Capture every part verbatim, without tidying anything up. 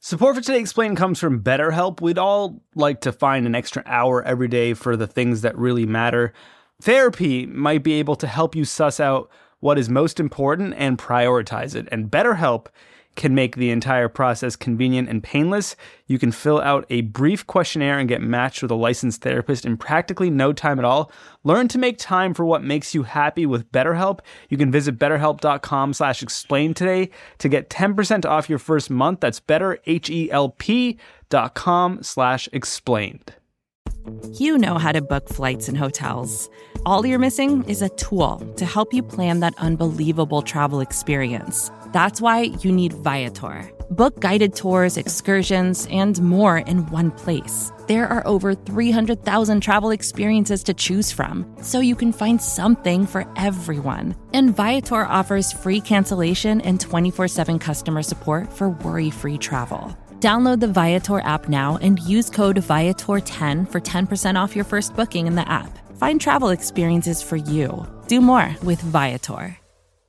Support for Today Explained comes from BetterHelp. We'd all like to find an extra hour every day for the things that really matter. Therapy might be able to help you suss out what is most important and prioritize it. And BetterHelp can make the entire process convenient and painless. You can fill out a brief questionnaire and get matched with a licensed therapist in practically no time at all. Learn to make time for what makes you happy with BetterHelp. You can visit betterhelp.com slash explain today to get ten percent off your first month. That's betterhelp.com slash explained. You know how to book flights and hotels. All you're missing is a tool to help you plan that unbelievable travel experience. That's why you need Viator. Book guided tours, excursions, and more in one place. There are over three hundred thousand travel experiences to choose from, so you can find something for everyone. And Viator offers free cancellation and twenty-four seven customer support for worry-free travel. Download the Viator app now and use code Viator ten for ten percent off your first booking in the app. Find travel experiences for you. Do more with Viator.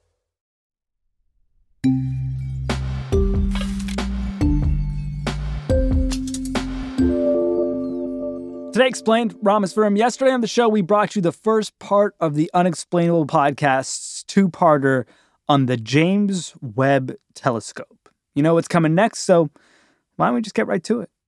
Today Explained, Rameswaram. Yesterday on the show, we brought you the first part of the Unexplainable podcast's two-parter on the James Webb Telescope. You know what's coming next, so why don't we just get right to it?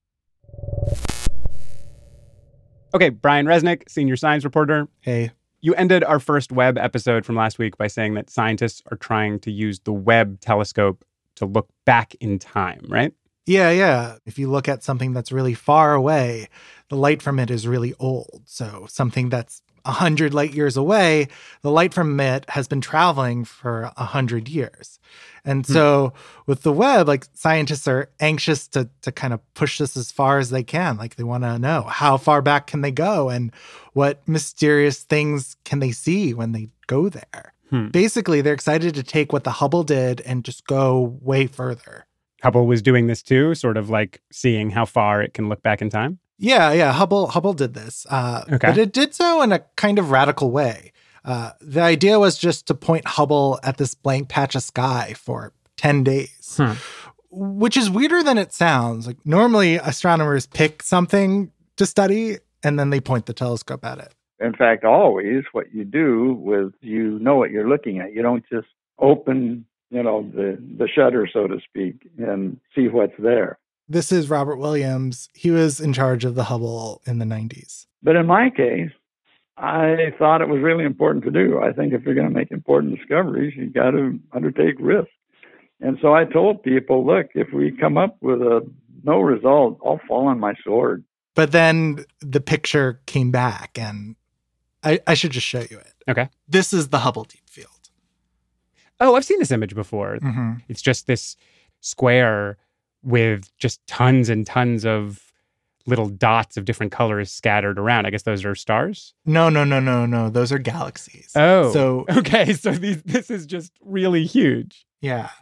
Okay, Brian Resnick, senior science reporter. Hey. You ended our first Webb episode from last week by saying that scientists are trying to use the Webb telescope to look back in time, right? Yeah, yeah. If you look at something that's really far away, the light from it is really old. So something that's one hundred light years away, the light from it has been traveling for one hundred years. And so hmm. with the Webb, like scientists are anxious to to kind of push this as far as they can. Like they want to know how far back can they go and what mysterious things can they see when they go there. Hmm. Basically, they're excited to take what the Hubble did and just go way further. Hubble was doing this too, sort of like seeing how far it can look back in time? Yeah, yeah. Hubble Hubble did this. Uh, okay. But it did so in a kind of radical way. Uh, the idea was just to point Hubble at this blank patch of sky for ten days, hmm. which is weirder than it sounds. Like normally astronomers pick something to study and then they point the telescope at it. In fact, always what you do with, you know what you're looking at. You don't just open, you know, the, the shutter, so to speak, and see what's there. This is Robert Williams. He was in charge of the Hubble in the nineties. But in my case, I thought it was really important to do. I think if you're going to make important discoveries, you got to undertake risk. And so I told people, look, if we come up with a no result, I'll fall on my sword. But then the picture came back, and I, I should just show you it. Okay. This is the Hubble Deep Field. Oh, I've seen this image before. Mm-hmm. It's just this square with just tons and tons of little dots of different colors scattered around. I guess those are stars? No, no, no, no, no. Those are galaxies. Oh, so okay. So these, this is just really huge. Yeah.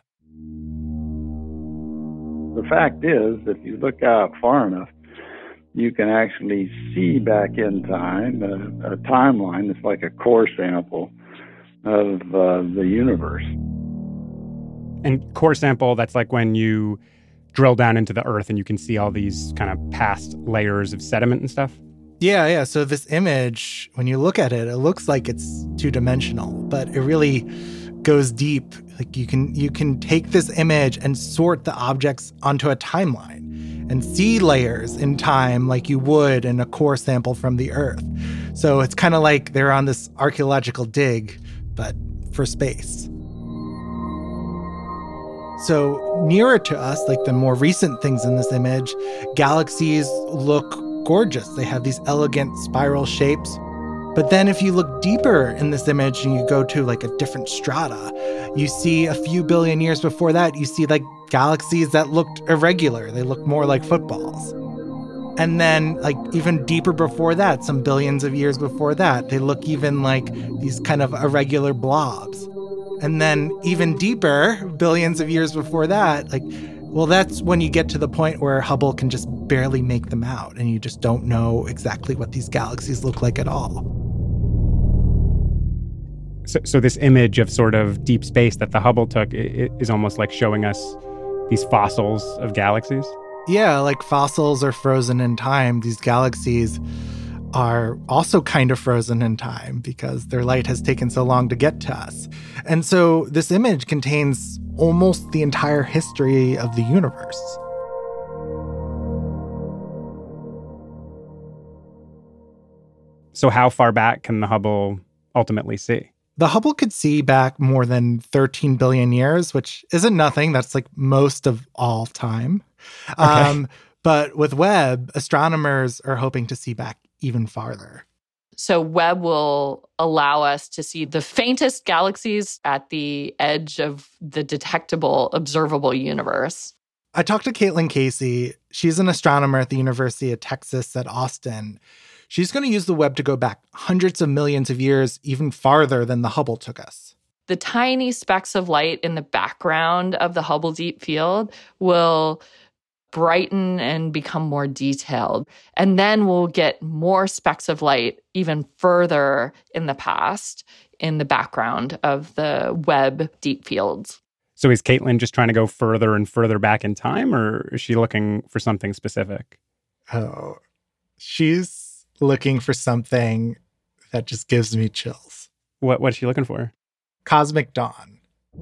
The fact is, if you look out far enough, you can actually see back in time a, a timeline. It's like a core sample of uh, the universe. And core sample, that's like when you drill down into the earth and you can see all these kind of past layers of sediment and stuff? Yeah, yeah. So this image, when you look at it, it looks like it's two-dimensional, but it really goes deep. Like you can you can take this image and sort the objects onto a timeline and see layers in time like you would in a core sample from the earth. So it's kind of like they're on this archaeological dig, but for space. So nearer to us, like the more recent things in this image, galaxies look gorgeous. They have these elegant spiral shapes. But then if you look deeper in this image and you go to like a different strata, you see a few billion years before that, you see like galaxies that looked irregular. They look more like footballs. And then like even deeper before that, some billions of years before that, they look even like these kind of irregular blobs. And then even deeper, billions of years before that, like, well, that's when you get to the point where Hubble can just barely make them out and you just don't know exactly what these galaxies look like at all. So, so this image of sort of deep space that the Hubble took is almost like showing us these fossils of galaxies? Yeah, like fossils are frozen in time. These galaxies are also kind of frozen in time because their light has taken so long to get to us. And so this image contains almost the entire history of the universe. So how far back can the Hubble ultimately see? The Hubble could see back more than thirteen billion years, which isn't nothing. That's like most of all time. Okay. Um, but with Webb, astronomers are hoping to see back even farther. So Webb will allow us to see the faintest galaxies at the edge of the detectable, observable universe. I talked to Caitlin Casey. She's an astronomer at the University of Texas at Austin. She's going to use the Webb to go back hundreds of millions of years, even farther than the Hubble took us. The tiny specks of light in the background of the Hubble Deep Field will brighten and become more detailed. And then we'll get more specks of light even further in the past in the background of the Webb deep fields. So is Caitlin just trying to go further and further back in time, or is she looking for something specific? Oh, she's looking for something that just gives me chills. What What's she looking for? Cosmic dawn.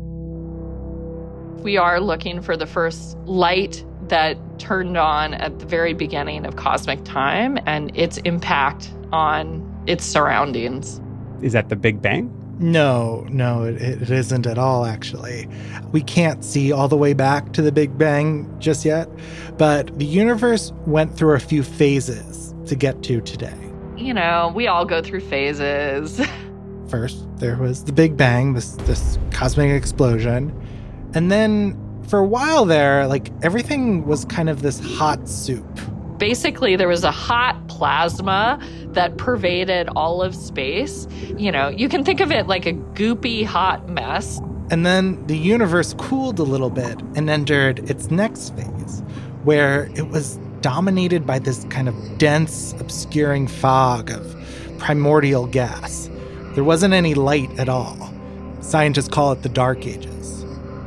We are looking for the first light that turned on at the very beginning of cosmic time and its impact on its surroundings. Is that the Big Bang? No, no, it, it isn't at all, actually. We can't see all the way back to the Big Bang just yet, but the universe went through a few phases to get to today. You know, we all go through phases. First, there was the Big Bang, this this cosmic explosion. And then for a while there, like everything was kind of this hot soup. Basically, there was a hot plasma that pervaded all of space. You know, you can think of it like a goopy hot mess. And then the universe cooled a little bit and entered its next phase, where it was dominated by this kind of dense, obscuring fog of primordial gas. There wasn't any light at all. Scientists call it the Dark Ages.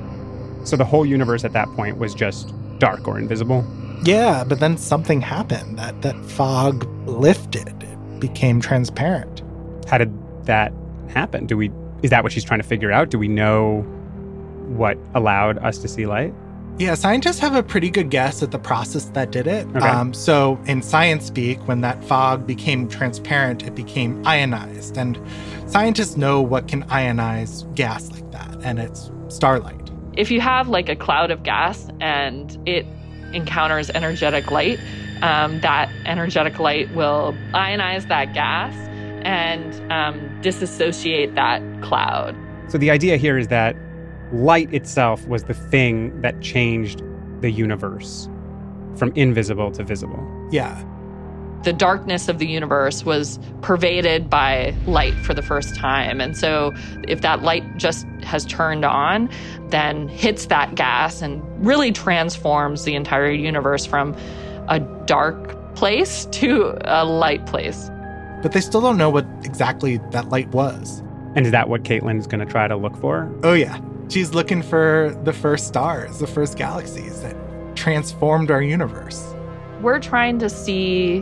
So the whole universe at that point was just dark or invisible? Yeah, but then something happened. That that fog lifted. It became transparent. How did that happen? Do we is that what she's trying to figure out? Do we know what allowed us to see light? Yeah, scientists have a pretty good guess at the process that did it. Okay. Um, so in science speak, when that fog became transparent, it became ionized. And scientists know what can ionize gas like that, and it's starlight. If you have like a cloud of gas and it encounters energetic light, um, that energetic light will ionize that gas and um, disassociate that cloud. So the idea here is that light itself was the thing that changed the universe from invisible to visible. Yeah. The darkness of the universe was pervaded by light for the first time. And so if that light just has turned on, then hits that gas and really transforms the entire universe from a dark place to a light place. But they still don't know what exactly that light was. And is that what Caitlin's going to try to look for? Oh, yeah. She's looking for the first stars, the first galaxies that transformed our universe. We're trying to see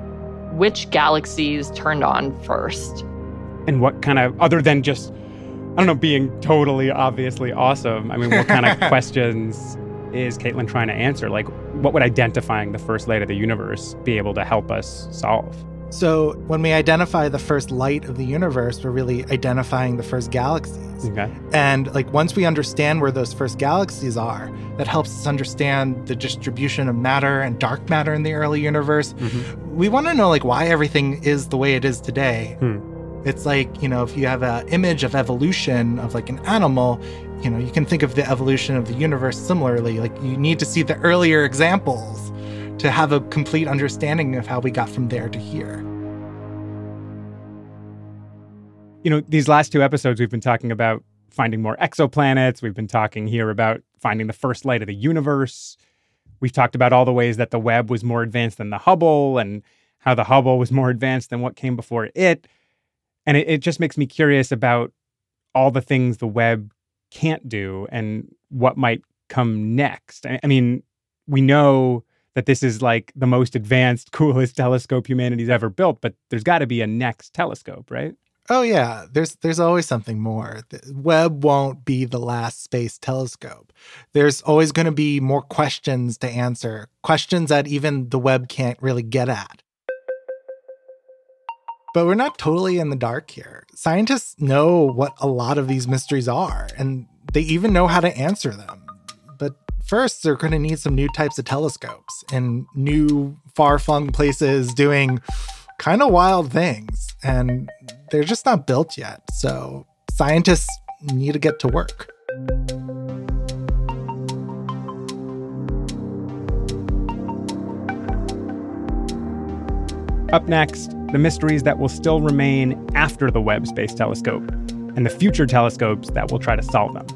which galaxies turned on first. And what kind of, other than just, I don't know, being totally obviously awesome, I mean, what kind of questions is Caitlin trying to answer? Like, what would identifying the first light of the universe be able to help us solve? So when we identify the first light of the universe, we're really identifying the first galaxies. Okay. And like once we understand where those first galaxies are, that helps us understand the distribution of matter and dark matter in the early universe. Mm-hmm. We want to know like why everything is the way it is today. Hmm. It's like, you know, if you have an image of evolution of like an animal, you know, you can think of the evolution of the universe similarly. Like you need to see the earlier examples to have a complete understanding of how we got from there to here. You know, these last two episodes, we've been talking about finding more exoplanets. We've been talking here about finding the first light of the universe. We've talked about all the ways that the Webb was more advanced than the Hubble and how the Hubble was more advanced than what came before it. And it, it just makes me curious about all the things the Webb can't do and what might come next? I, I mean, we know that this is like the most advanced, coolest telescope humanity's ever built, but there's got to be a next telescope, right? Oh yeah, there's there's always something more. The Webb won't be the last space telescope. There's always going to be more questions to answer, questions that even the Webb can't really get at. But we're not totally in the dark here. Scientists know what a lot of these mysteries are, and they even know how to answer them. But first, they're going to need some new types of telescopes in new, far-flung places doing kind of wild things. And they're just not built yet. So scientists need to get to work. Up next, the mysteries that will still remain after the Webb Space Telescope and the future telescopes that will try to solve them.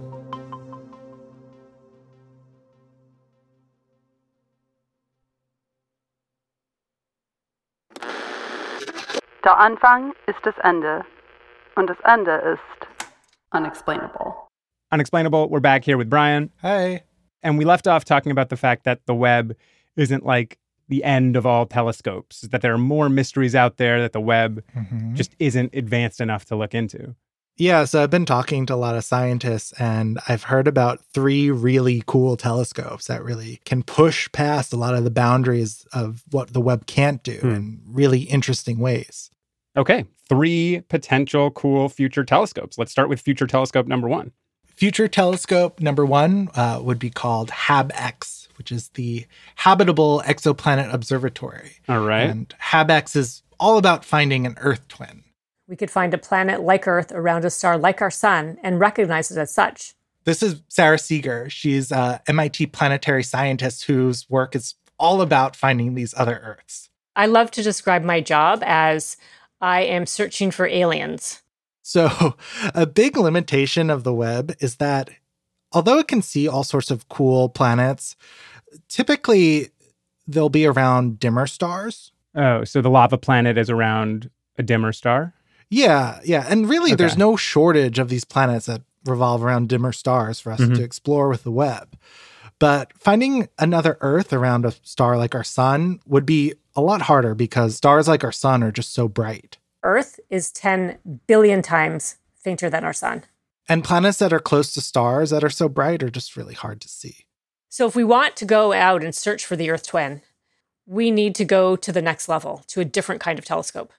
Der Anfang ist das Ende und das Ende ist unexplainable. Unexplainable, we're back here with Brian. Hi. And we left off talking about the fact that the Webb isn't like the end of all telescopes, that there are more mysteries out there that the Webb mm-hmm. just isn't advanced enough to look into. Yeah, so I've been talking to a lot of scientists, and I've heard about three really cool telescopes that really can push past a lot of the boundaries of what the Webb can't do hmm. in really interesting ways. Okay, three potential cool future telescopes. Let's start with future telescope number one. Future telescope number one uh, would be called HabEx, which is the Habitable Exoplanet Observatory. All right. And HabEx is all about finding an Earth twin. We could find a planet like Earth around a star like our sun and recognize it as such. This is Sarah Seeger. She's a M I T planetary scientist whose work is all about finding these other Earths. I love to describe my job as I am searching for aliens. So a big limitation of the Webb is that although it can see all sorts of cool planets, typically they'll be around dimmer stars. Oh, so the lava planet is around a dimmer star? Yeah, yeah. And really, okay. There's no shortage of these planets that revolve around dimmer stars for us mm-hmm. to explore with the Webb. But finding another Earth around a star like our sun would be a lot harder because stars like our sun are just so bright. Earth is ten billion times fainter than our sun. And planets that are close to stars that are so bright are just really hard to see. So if we want to go out and search for the Earth twin, we need to go to the next level, to a different kind of telescope.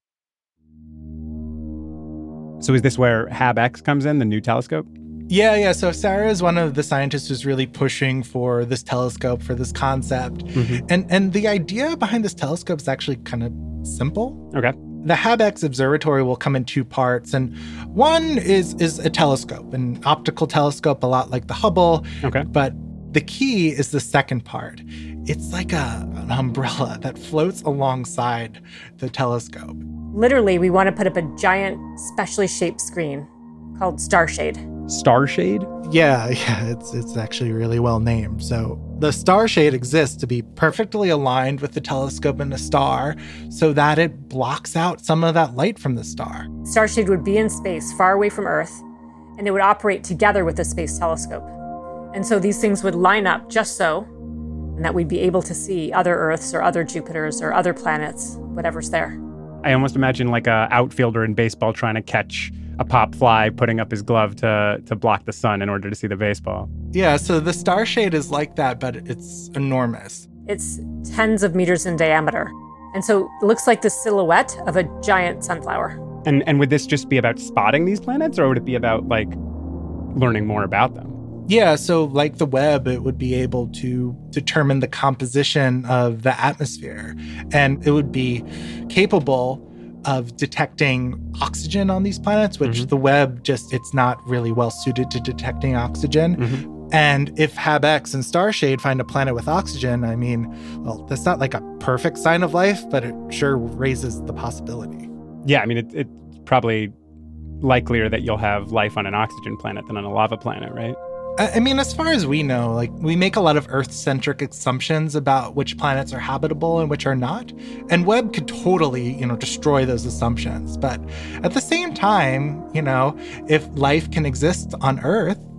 So is this where HabEx comes in, the new telescope? Yeah, yeah. So Sarah is one of the scientists who's really pushing for this telescope, for this concept. Mm-hmm. And and the idea behind this telescope is actually kind of simple. Okay. The HabEx observatory will come in two parts. And one is is a telescope, an optical telescope, a lot like the Hubble. Okay. But the key is the second part. It's like a, an umbrella that floats alongside the telescope. Literally, we want to put up a giant, specially shaped screen called Starshade. Starshade? Yeah, yeah, it's it's actually really well named. So the Starshade exists to be perfectly aligned with the telescope and the star so that it blocks out some of that light from the star. Starshade would be in space, far away from Earth, and it would operate together with the space telescope. And so these things would line up just so, and that we'd be able to see other Earths or other Jupiters or other planets, whatever's there. I almost imagine like a outfielder in baseball trying to catch a pop fly, putting up his glove to to block the sun in order to see the baseball. Yeah, so the Starshade is like that, but it's enormous. It's tens of meters in diameter. And so it looks like the silhouette of a giant sunflower. And and would this just be about spotting these planets, or would it be about like learning more about them? Yeah, so like the Webb, it would be able to determine the composition of the atmosphere, and it would be capable of detecting oxygen on these planets, which mm-hmm. the Webb just, it's not really well suited to detecting oxygen. Mm-hmm. And if HabEx and Starshade find a planet with oxygen, I mean, well, that's not like a perfect sign of life, but it sure raises the possibility. Yeah, I mean, it, it's probably likelier that you'll have life on an oxygen planet than on a lava planet, right? I mean, as far as we know, like we make a lot of Earth-centric assumptions about which planets are habitable and which are not. And Webb could totally, you know, destroy those assumptions. But at the same time, you know, if life can exist on Earth, like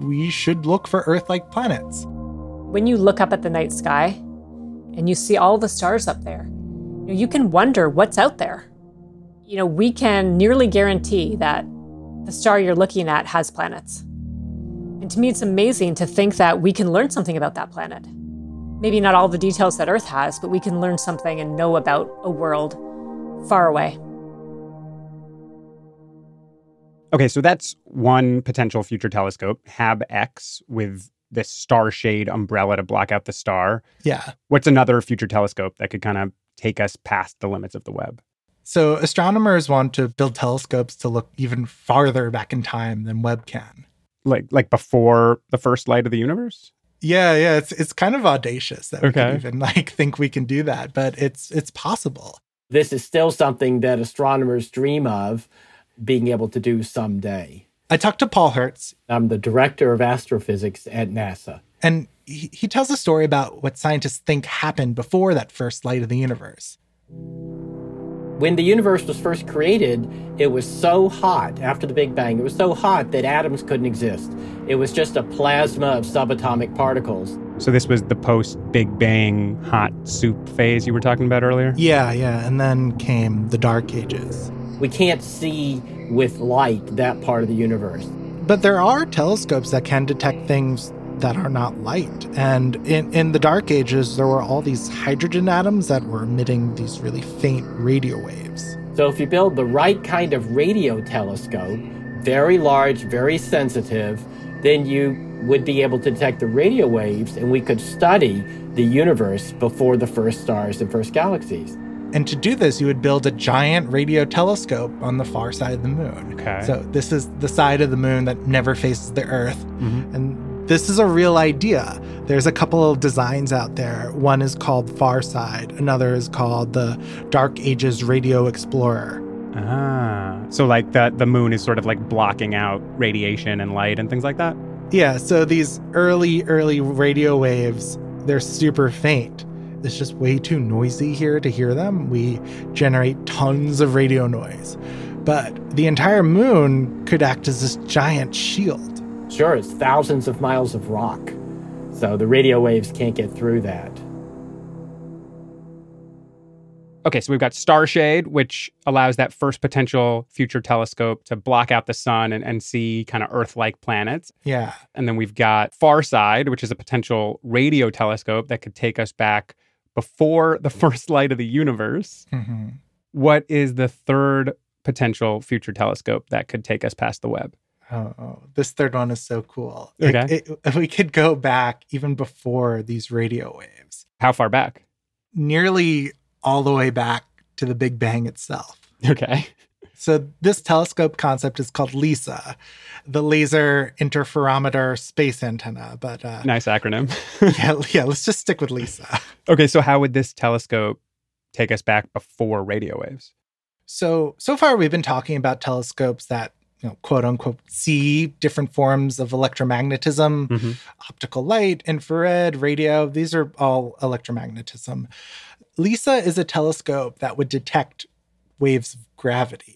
we should look for Earth-like planets. When you look up at the night sky and you see all the stars up there, you know, you can wonder what's out there. You know, we can nearly guarantee that the star you're looking at has planets. And to me, it's amazing to think that we can learn something about that planet. Maybe not all the details that Earth has, but we can learn something and know about a world far away. Okay, so that's one potential future telescope, H A B X, with this star shade umbrella to block out the star. Yeah. What's another future telescope that could kind of take us past the limits of the Webb? So astronomers want to build telescopes to look even farther back in time than Webb can. Like like before the first light of the universe? Yeah, yeah, it's it's kind of audacious that we Okay. can even like think we can do that, but it's it's possible. This is still something that astronomers dream of being able to do someday. I talked to Paul Hertz. I'm the director of astrophysics at NASA. And he, he tells a story about what scientists think happened before that first light of the universe. When the universe was first created, it was so hot after the Big Bang. It was so hot that atoms couldn't exist. It was just a plasma of subatomic particles. So this was the post-Big Bang hot soup phase you were talking about earlier? Yeah, yeah. And then came the Dark Ages. We can't see with light that part of the universe. But there are telescopes that can detect things that are not light. And in, in the Dark Ages, there were all these hydrogen atoms that were emitting these really faint radio waves. So if you build the right kind of radio telescope, very large, very sensitive, then you would be able to detect the radio waves, and we could study the universe before the first stars and first galaxies. And to do this, you would build a giant radio telescope on the far side of the moon. Okay. So this is the side of the moon that never faces the Earth. Mm-hmm. And this is a real idea. There's a couple of designs out there. One is called Farside. Another is called the Dark Ages Radio Explorer. Ah. So like the, the moon is sort of like blocking out radiation and light and things like that? Yeah, so these early, early radio waves, they're super faint. It's just way too noisy here to hear them. We generate tons of radio noise. But the entire moon could act as this giant shield. Sure, it's thousands of miles of rock. So the radio waves can't get through that. Okay, so we've got Starshade, which allows that first potential future telescope to block out the sun and, and see kind of Earth-like planets. Yeah. And then we've got Farside, which is a potential radio telescope that could take us back before the first light of the universe. Mm-hmm. What is the third potential future telescope that could take us past the Webb? Oh, oh, this third one is so cool. Okay. It, it, we could go back even before these radio waves. How far back? Nearly all the way back to the Big Bang itself. Okay. So this telescope concept is called LISA, the Laser Interferometer Space Antenna. But uh, Nice acronym. yeah, yeah, let's just stick with LISA. Okay, so how would this telescope take us back before radio waves? So, so far we've been talking about telescopes that, you know, quote unquote, see different forms of electromagnetism, Mm-hmm. optical light, infrared, radio. These are all electromagnetism. LISA is a telescope that would detect waves of gravity.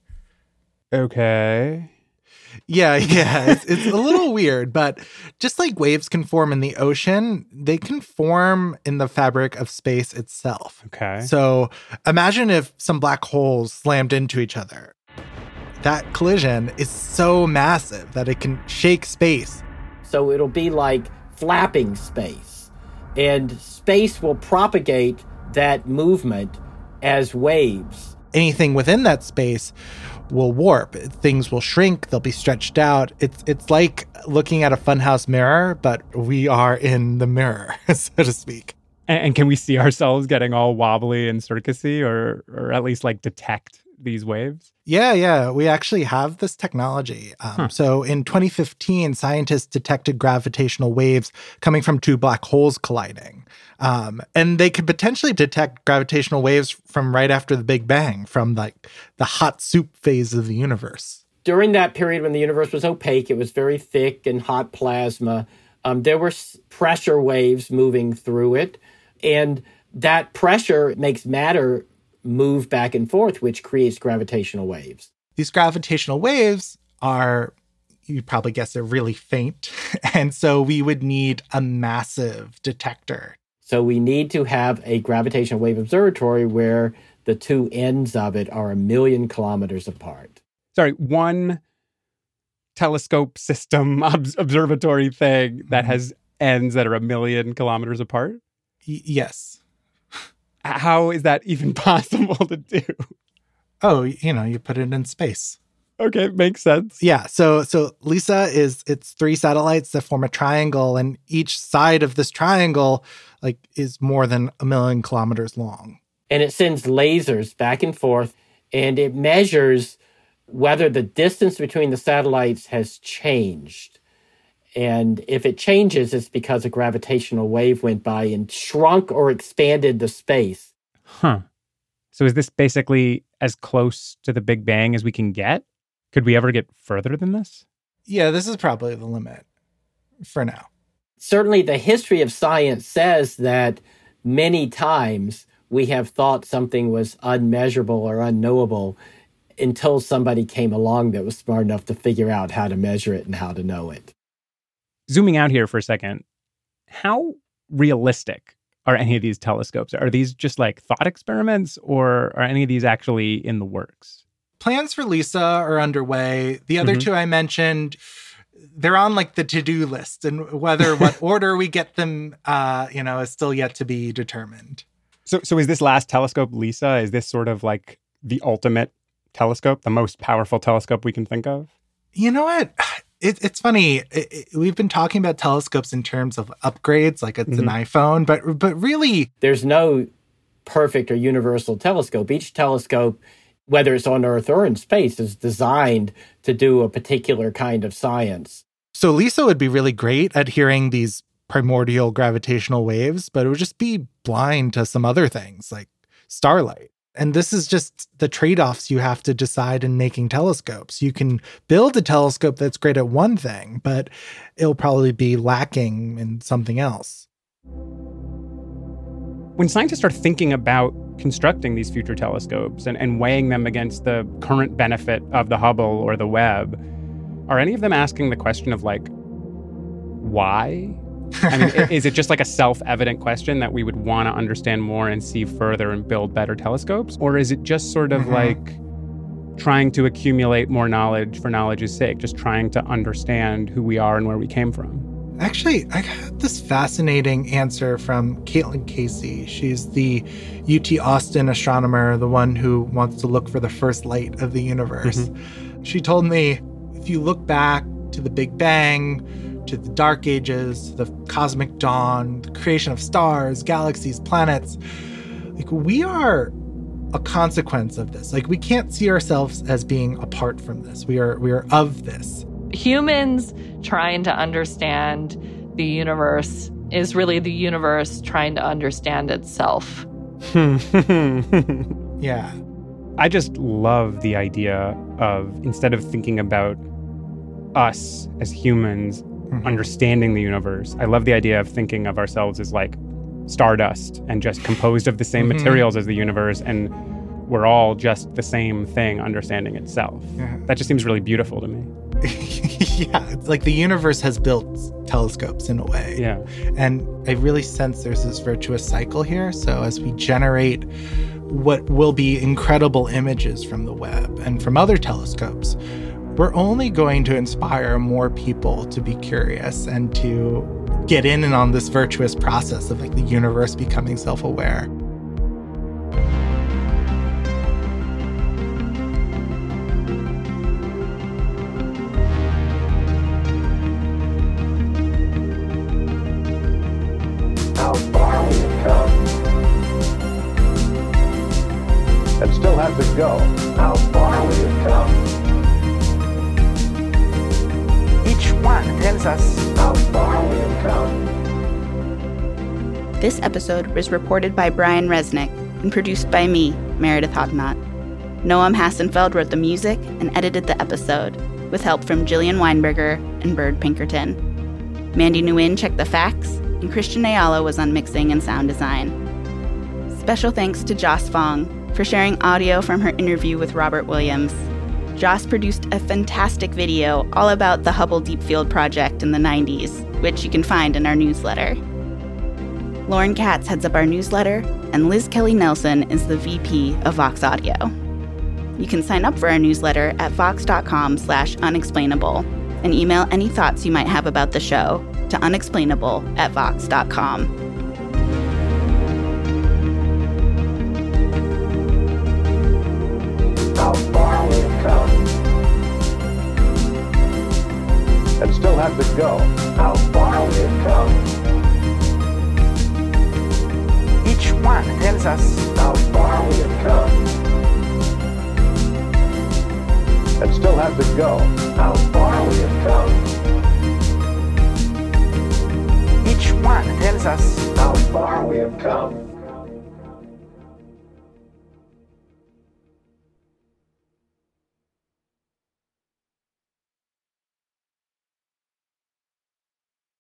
Okay. Yeah, yeah. It's, it's a little weird, but just like waves can form in the ocean, they can form in the fabric of space itself. Okay. So imagine if some black holes slammed into each other. That collision is so massive that it can shake space. So it'll be like flapping space. And space will propagate that movement as waves. Anything within that space will warp. Things will shrink. They'll be stretched out. It's it's like looking at a funhouse mirror, but we are in the mirror, so to speak. And, and can we see ourselves getting all wobbly and circusy, or or at least like detect these waves? Yeah, yeah. We actually have this technology. Um, Huh. So in twenty fifteen, scientists detected gravitational waves coming from two black holes colliding. Um, and they could potentially detect gravitational waves from right after the Big Bang, from like the hot soup phase of the universe. During that period when the universe was opaque, it was very thick and hot plasma. Um, there were s- pressure waves moving through it. And that pressure makes matter move back and forth, which creates gravitational waves. These gravitational waves are you probably guessed they're really faint. And so we would need a massive detector. So we need to have a gravitational wave observatory where the two ends of it are a million kilometers apart. Sorry, one telescope system ob- observatory thing that mm-hmm. has ends that are a million kilometers apart? Y- yes. How is that even possible to do? Oh, you know, you put it in space. Okay, makes sense. Yeah, so so LISA is, it's three satellites that form a triangle, and each side of this triangle like is more than a million kilometers long. And it sends lasers back and forth, and it measures whether the distance between the satellites has changed. And if it changes, it's because a gravitational wave went by and shrunk or expanded the space. Huh. So is this basically as close to the Big Bang as we can get? Could we ever get further than this? Yeah, this is probably the limit for now. Certainly the history of science says that many times we have thought something was unmeasurable or unknowable until somebody came along that was smart enough to figure out how to measure it and how to know it. Zooming out here for a second, how realistic are any of these telescopes? Are these just like thought experiments, or are any of these actually in the works? Plans for LISA are underway. The other mm-hmm. two I mentioned, they're on like the to-do list, and whether what order we get them, uh, you know, is still yet to be determined. So, so is this last telescope, LISA, is this sort of like the ultimate telescope, the most powerful telescope we can think of? You know what? It, it's funny. It, it, we've been talking about telescopes in terms of upgrades, like it's mm-hmm. an iPhone, but but really, there's no perfect or universal telescope. Each telescope, whether it's on Earth or in space, is designed to do a particular kind of science. So LISA would be really great at hearing these primordial gravitational waves, but it would just be blind to some other things like starlight. And this is just the trade-offs you have to decide in making telescopes. You can build a telescope that's great at one thing, but it'll probably be lacking in something else. When scientists are thinking about constructing these future telescopes and, and weighing them against the current benefit of the Hubble or the Webb, are any of them asking the question of, like, why? I mean, is it just like a self-evident question that we would want to understand more and see further and build better telescopes? Or is it just sort of mm-hmm. like trying to accumulate more knowledge for knowledge's sake, just trying to understand who we are and where we came from? Actually, I got this fascinating answer from Caitlin Casey. She's the U T Austin astronomer, the one who wants to look for the first light of the universe. Mm-hmm. She told me, if you look back to the Big Bang, to the Dark Ages, the cosmic dawn, the creation of stars, galaxies, planets, like we are a consequence of this. Like we can't see ourselves as being apart from this. We are we are of this. Humans trying to understand the universe is really the universe trying to understand itself. Yeah. I just love the idea of, instead of thinking about us as humans mm-hmm. understanding the universe, I love the idea of thinking of ourselves as like stardust and just composed of the same mm-hmm. materials as the universe, and we're all just the same thing understanding itself. Yeah. That just seems really beautiful to me. Yeah, it's like the universe has built telescopes in a way. Yeah. And I really sense there's this virtuous cycle here. So as we generate what will be incredible images from the Webb and from other telescopes, we're only going to inspire more people to be curious and to get in and on this virtuous process of like the universe becoming self-aware. How far we've come, and still have to go. How far we've come. Each one tells us how far we have come. This episode was reported by Brian Resnick and produced by me, Meredith Hodnott. Noam Hassenfeld wrote the music and edited the episode, with help from Jillian Weinberger and Bird Pinkerton. Mandy Nguyen checked the facts, and Christian Ayala was on mixing and sound design. Special thanks to Joss Fong for sharing audio from her interview with Robert Williams. Joss produced a fantastic video all about the Hubble Deep Field project in the nineties, which you can find in our newsletter. Lauren Katz heads up our newsletter, and Liz Kelly Nelson is the V P of Vox Audio. You can sign up for our newsletter at vox.com slash unexplainable and email any thoughts you might have about the show to unexplainable at vox.com. How far we have come, and still have to go. How far we have come. Each one tells us how far we have come, and still have to go. How far we have come. Each one tells us how far we have come.